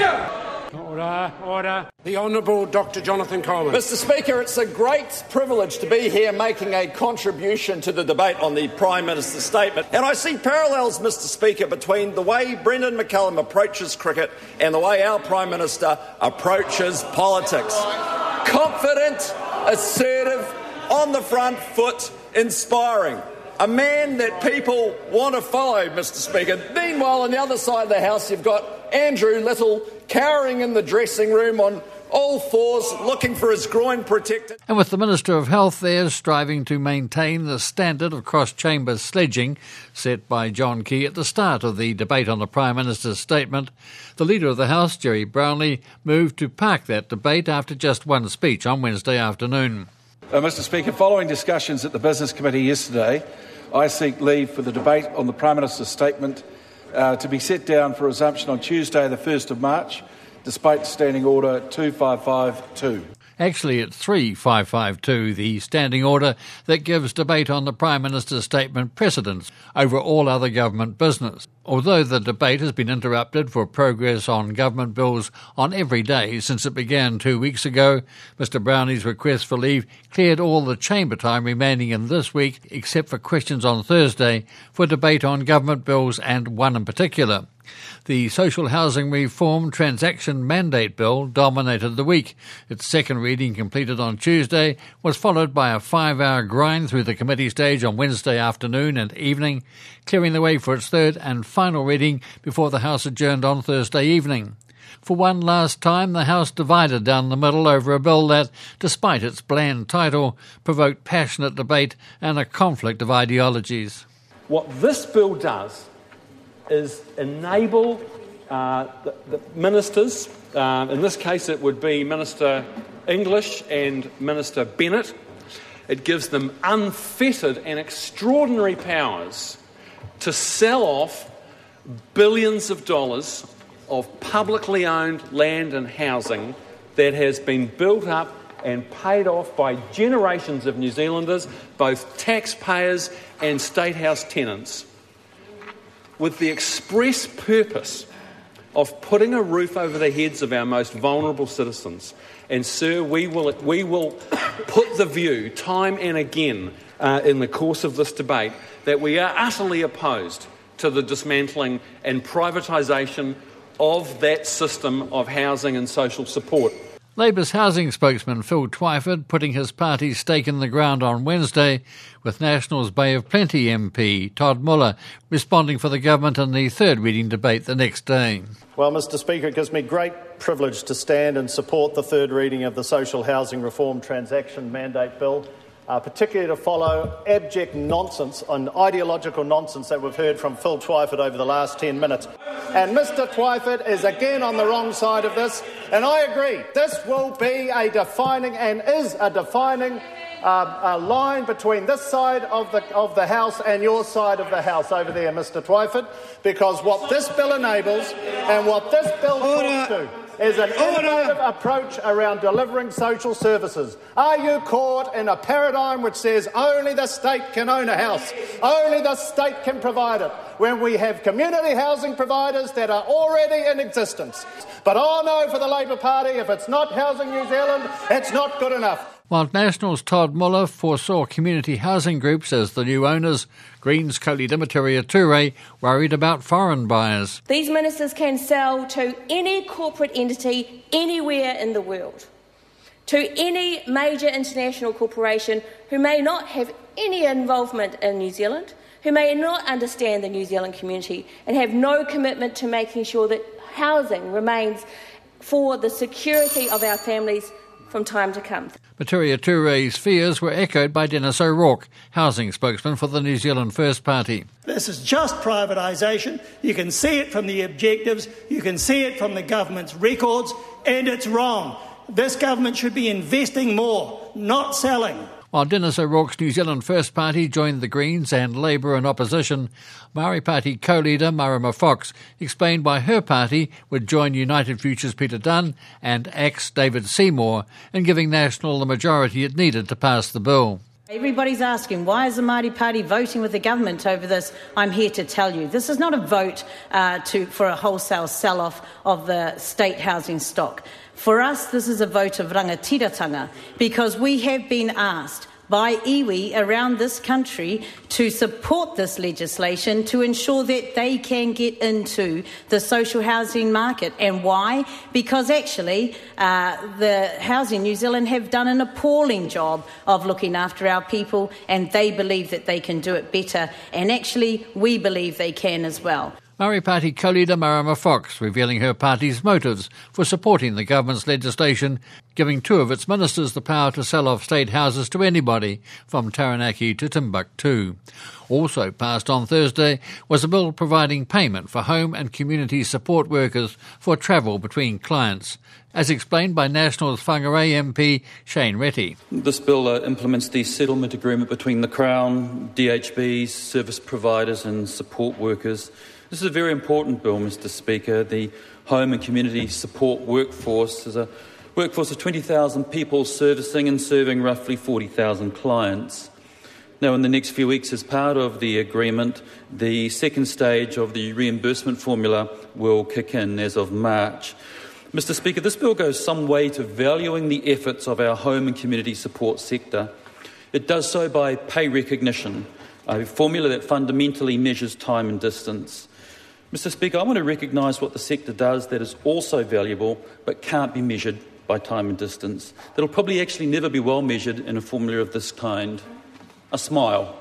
Speaker! Order. The Honourable Dr Jonathan Coleman. Mr Speaker, it's a great privilege to be here making a contribution to the debate on the Prime Minister's statement. And I see parallels, Mr Speaker, between the way Brendan McCullum approaches cricket and the way our Prime Minister approaches politics. Confident, assertive, on the front foot, inspiring. A man that people want to follow, Mr Speaker. Meanwhile, on the other side of the House, you've got Andrew Little cowering in the dressing room on all fours, looking for his groin protected. And with the Minister of Health there striving to maintain the standard of cross-chamber sledging set by John Key at the start of the debate on the Prime Minister's statement, the Leader of the House, Gerry Brownlee, moved to park that debate after just one speech on Wednesday afternoon. Mr Speaker, following discussions at the Business Committee yesterday, I seek leave for the debate on the Prime Minister's statement to be set down for resumption on Tuesday the 1st of March, despite Standing Order 2552. Actually, it's 3552, the standing order that gives debate on the Prime Minister's statement precedence over all other government business. Although the debate has been interrupted for progress on government bills on every day since it began 2 weeks ago, Mr Brownlee's request for leave cleared all the chamber time remaining in this week, except for questions on Thursday, for debate on government bills and one in particular. The Social Housing Reform Transaction Mandate Bill dominated the week. Its second reading, completed on Tuesday, was followed by a 5-hour grind through the committee stage on Wednesday afternoon and evening, clearing the way for its third and final reading before the House adjourned on Thursday evening. For one last time, the House divided down the middle over a bill that, despite its bland title, provoked passionate debate and a conflict of ideologies. What this bill does is enable the ministers, in this case it would be Minister English and Minister Bennett. It gives them unfettered and extraordinary powers to sell off billions of dollars of publicly owned land and housing that has been built up and paid off by generations of New Zealanders, both taxpayers and State House tenants, with the express purpose of putting a roof over the heads of our most vulnerable citizens. And, sir, we will put the view time and again in the course of this debate that we are utterly opposed to the dismantling and privatisation of that system of housing and social support. Labour's housing spokesman Phil Twyford putting his party's stake in the ground on Wednesday, with National's Bay of Plenty MP Todd Muller responding for the government in the third reading debate the next day. Well, Mr Speaker, it gives me great privilege to stand and support the third reading of the Social Housing Reform Transaction Mandate Bill, particularly to follow abject nonsense and ideological nonsense that we've heard from Phil Twyford over the last 10 minutes. And Mr Twyford is again on the wrong side of this, and I agree, this will be a defining line between this side of the House and your side of the House over there, Mr Twyford, because what this bill enables and what this bill talks to is an innovative approach around delivering social services. Are you caught in a paradigm which says only the state can own a house, only the state can provide it, when we have community housing providers that are already in existence? But oh no, for the Labour Party, if it's not Housing New Zealand, it's not good enough. While National's Todd Muller foresaw community housing groups as the new owners, Greens' Kolida Maturiature worried about foreign buyers. These ministers can sell to any corporate entity anywhere in the world, to any major international corporation who may not have any involvement in New Zealand, who may not understand the New Zealand community and have no commitment to making sure that housing remains for the security of our families from time to come. Maturiature's fears were echoed by Dennis O'Rourke, housing spokesman for the New Zealand First Party. This is just privatisation. You can see it from the objectives, you can see it from the government's records, and it's wrong. This government should be investing more, not selling. While Dennis O'Rourke's New Zealand First Party joined the Greens and Labour in opposition, Māori Party co-leader Marama Fox explained why her party would join United Future's Peter Dunn and ACT's David Seymour in giving National the majority it needed to pass the bill. Everybody's asking, why is the Māori Party voting with the government over this? I'm here to tell you, this is not a vote for a wholesale sell-off of the state housing stock. For us, this is a vote of rangatiratanga, because we have been asked by iwi around this country to support this legislation to ensure that they can get into the social housing market. And why? Because actually the Housing New Zealand have done an appalling job of looking after our people, and they believe that they can do it better. And actually we believe they can as well. Māori Party co-leader Marama Fox revealing her party's motives for supporting the government's legislation, giving 2 of its ministers the power to sell off state houses to anybody from Taranaki to Timbuktu. Also passed on Thursday was a bill providing payment for home and community support workers for travel between clients, as explained by National's Whangarei MP Shane Reti. This bill implements the settlement agreement between the Crown, DHBs, service providers and support workers. This is a very important bill, Mr Speaker. The home and community support workforce is a workforce of 20,000 people servicing and serving roughly 40,000 clients. Now, in the next few weeks, as part of the agreement, the second stage of the reimbursement formula will kick in as of March. Mr Speaker, this bill goes some way to valuing the efforts of our home and community support sector. It does so by pay recognition, a formula that fundamentally measures time and distance. Mr Speaker, I want to recognise what the sector does that is also valuable but can't be measured by time and distance. That will probably actually never be well measured in a formula of this kind. A smile,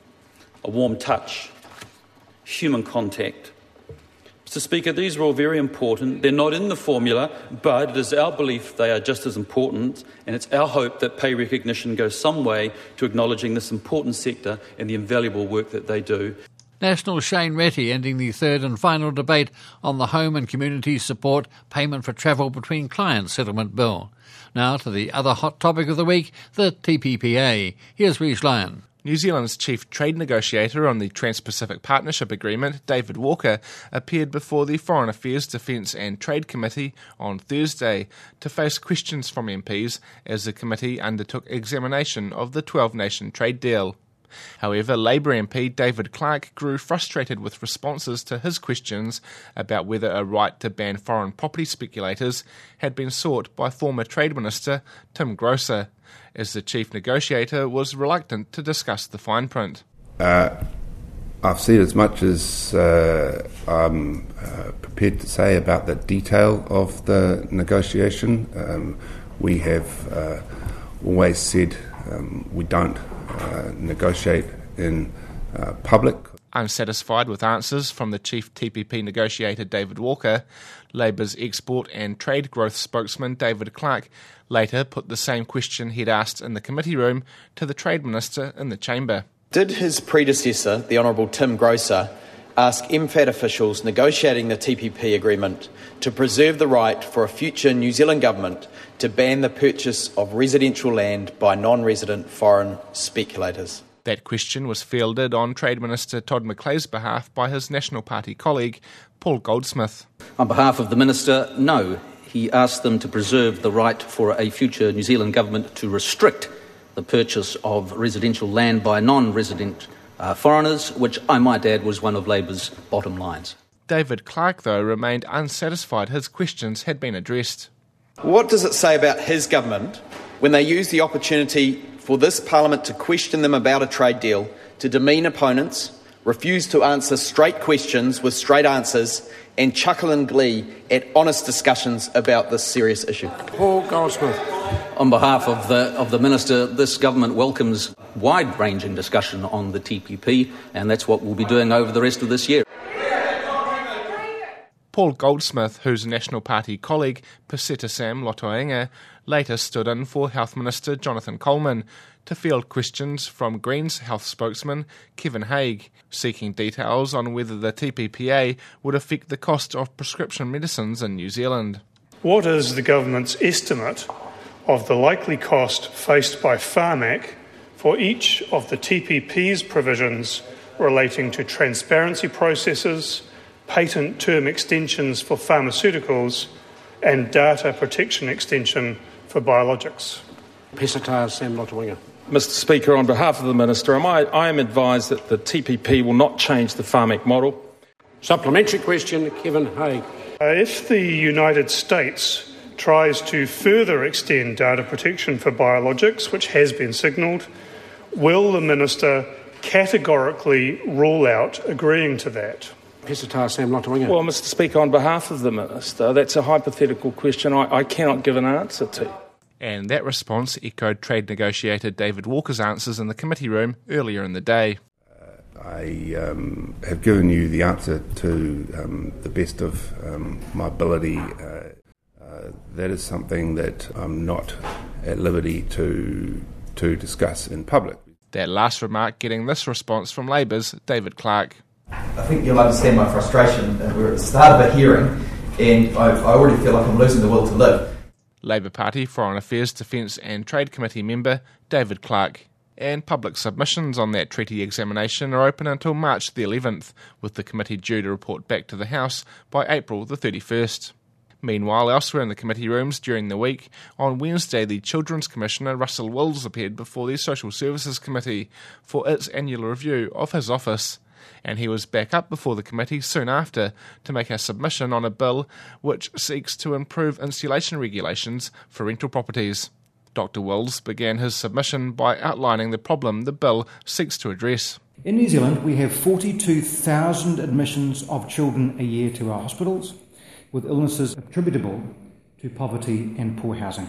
a warm touch, human contact. Mr Speaker, these are all very important. They're not in the formula, but it is our belief they are just as important, and it's our hope that pay recognition goes some way to acknowledging this important sector and the invaluable work that they do. National Shane Reti ending the third and final debate on the Home and Community Support Payment for Travel Between Clients Settlement Bill. Now to the other hot topic of the week, the TPPA. Here's Rhys Lyon. New Zealand's chief trade negotiator on the Trans-Pacific Partnership Agreement, David Walker, appeared before the Foreign Affairs, Defence and Trade Committee on Thursday to face questions from MPs as the committee undertook examination of the 12-nation trade deal. However, Labour MP David Clark grew frustrated with responses to his questions about whether a right to ban foreign property speculators had been sought by former Trade Minister Tim Groser, as the chief negotiator was reluctant to discuss the fine print. I've said as much as I'm prepared to say about the detail of the negotiation. We have always said we don't negotiate in public. Unsatisfied with answers from the chief TPP negotiator David Walker, Labour's export and trade growth spokesman David Clark later put the same question he'd asked in the committee room to the Trade Minister in the chamber. Did his predecessor, the Honourable Tim Groser, ask MFAT officials negotiating the TPP agreement to preserve the right for a future New Zealand government to ban the purchase of residential land by non-resident foreign speculators? That question was fielded on Trade Minister Todd McClay's behalf by his National Party colleague, Paul Goldsmith. On behalf of the Minister, no. He asked them to preserve the right for a future New Zealand government to restrict the purchase of residential land by non-resident foreigners, which I might add was one of Labour's bottom lines. David Clark, though, remained unsatisfied his questions had been addressed. What does it say about his government when they use the opportunity for this Parliament to question them about a trade deal, to demean opponents, refuse to answer straight questions with straight answers, and chuckle in glee at honest discussions about this serious issue? Paul Goldsmith. On behalf of the Minister, this government welcomes wide-ranging discussion on the TPP, and that's what we'll be doing over the rest of this year. Paul Goldsmith, whose National Party colleague, Paseta Sam Lotoenga, later stood in for Health Minister Jonathan Coleman to field questions from Greens Health spokesman Kevin Haig, seeking details on whether the TPPA would affect the cost of prescription medicines in New Zealand. What is the government's estimate of the likely cost faced by Pharmac for each of the TPP's provisions relating to transparency processes, patent term extensions for pharmaceuticals, and data protection extension for biologics? Paseta Sam Lotoenga. Mr Speaker, on behalf of the Minister, I am advised that the TPP will not change the Pharmac model. Supplementary question, Kevin Haig. If the United States tries to further extend data protection for biologics, which has been signalled, will the Minister categorically rule out agreeing to that? Well, Mr Speaker, on behalf of the Minister, that's a hypothetical question I cannot give an answer to. And that response echoed trade negotiator David Walker's answers in the committee room earlier in the day. I have given you the answer to the best of my ability. That is something that I'm not at liberty to discuss in public. That last remark getting this response from Labour's David Clark. I think you'll understand my frustration. We're at the start of a hearing and I already feel like I'm losing the will to live. Labour Party Foreign Affairs, Defence and Trade Committee member David Clark. And public submissions on that treaty examination are open until March the 11th, with the committee due to report back to the House by April the 31st. Meanwhile, elsewhere in the committee rooms during the week, on Wednesday the Children's Commissioner Russell Wills appeared before the Social Services Committee for its annual review of his office. And he was back up before the committee soon after to make a submission on a bill which seeks to improve insulation regulations for rental properties. Dr Wills began his submission by outlining the problem the bill seeks to address. In New Zealand, we have 42,000 admissions of children a year to our hospitals, with illnesses attributable to poverty and poor housing.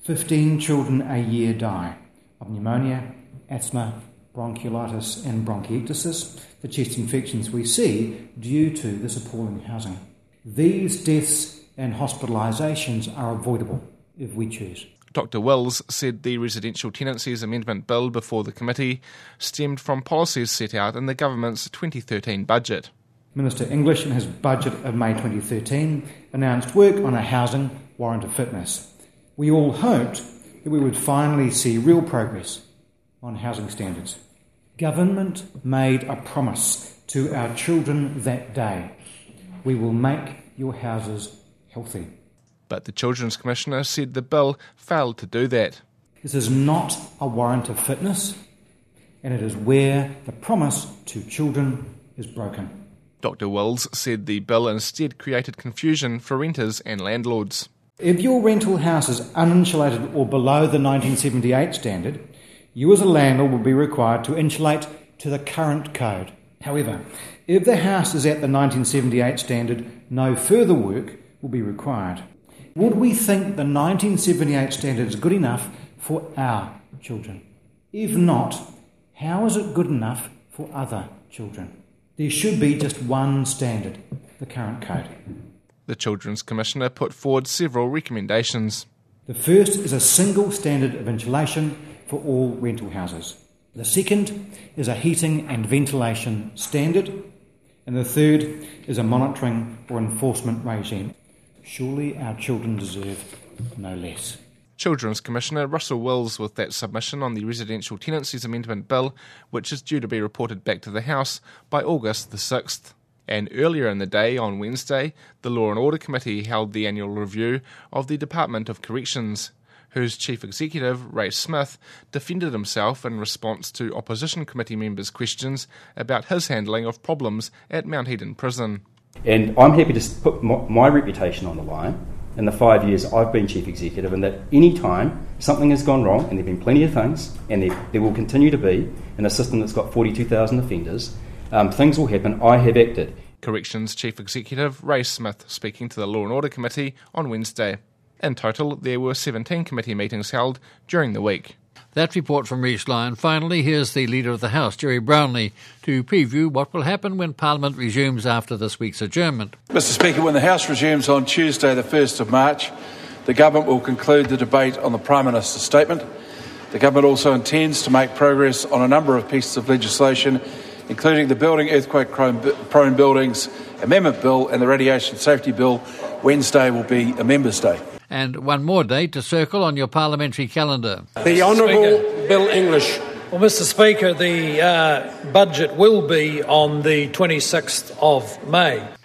15 children a year die of pneumonia, asthma, bronchiolitis and bronchiectasis, the chest infections we see due to this appalling housing. These deaths and hospitalisations are avoidable if we choose. Dr Wills said the Residential Tenancies Amendment Bill before the committee stemmed from policies set out in the government's 2013 budget. Minister English, in his budget of May 2013, announced work on a housing warrant of fitness. We all hoped that we would finally see real progress on housing standards. Government made a promise to our children that day. We will make your houses healthy. But the Children's Commissioner said the bill failed to do that. This is not a warrant of fitness, and it is where the promise to children is broken. Dr Wills said the bill instead created confusion for renters and landlords. If your rental house is uninsulated or below the 1978 standard, you as a landlord will be required to insulate to the current code. However, if the house is at the 1978 standard, no further work will be required. Would we think the 1978 standard is good enough for our children? If not, how is it good enough for other children? There should be just one standard, the current code. The Children's Commissioner put forward several recommendations. The first is a single standard of insulation for all rental houses. The second is a heating and ventilation standard. And the third is a monitoring or enforcement regime. Surely our children deserve no less. Children's Commissioner Russell Wills with that submission on the Residential Tenancies Amendment Bill, which is due to be reported back to the House by August the 6th. And earlier in the day, on Wednesday, the Law and Order Committee held the annual review of the Department of Corrections, whose Chief Executive, Ray Smith, defended himself in response to Opposition Committee members' questions about his handling of problems at Mount Eden Prison. And I'm happy to put my reputation on the line in the 5 years I've been Chief Executive, and that any time something has gone wrong, and there have been plenty of things, and there will continue to be, in a system that's got 42,000 offenders, things will happen. I have acted. Corrections Chief Executive Ray Smith speaking to the Law and Order Committee on Wednesday. In total, there were 17 committee meetings held during the week. That report from Rhys Lyon. Finally, here's the Leader of the House, Gerry Brownlee, to preview what will happen when Parliament resumes after this week's adjournment. Mr Speaker, when the House resumes on Tuesday the 1st of March, the Government will conclude the debate on the Prime Minister's statement. The Government also intends to make progress on a number of pieces of legislation, including the Building Earthquake-Prone Buildings Amendment Bill and the Radiation Safety Bill. Wednesday will be a Members' Day. And one more date to circle on your parliamentary calendar. The Honourable Bill English. Well, Mr Speaker, the budget will be on the 26th of May.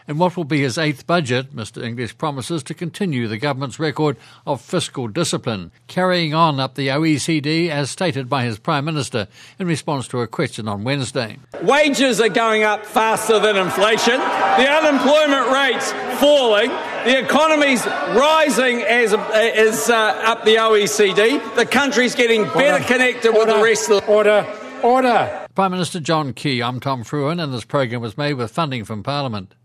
In what will be his 8th budget, Mr English promises to continue the government's record of fiscal discipline, carrying on up the OECD as stated by his Prime Minister in response to a question on Wednesday. Wages are going up faster than inflation, the unemployment rate's falling, the economy's rising as up the OECD, the country's getting better connected with the rest of the... Order. Prime Minister John Key, I'm Tom Fruin, and this program was made with funding from Parliament.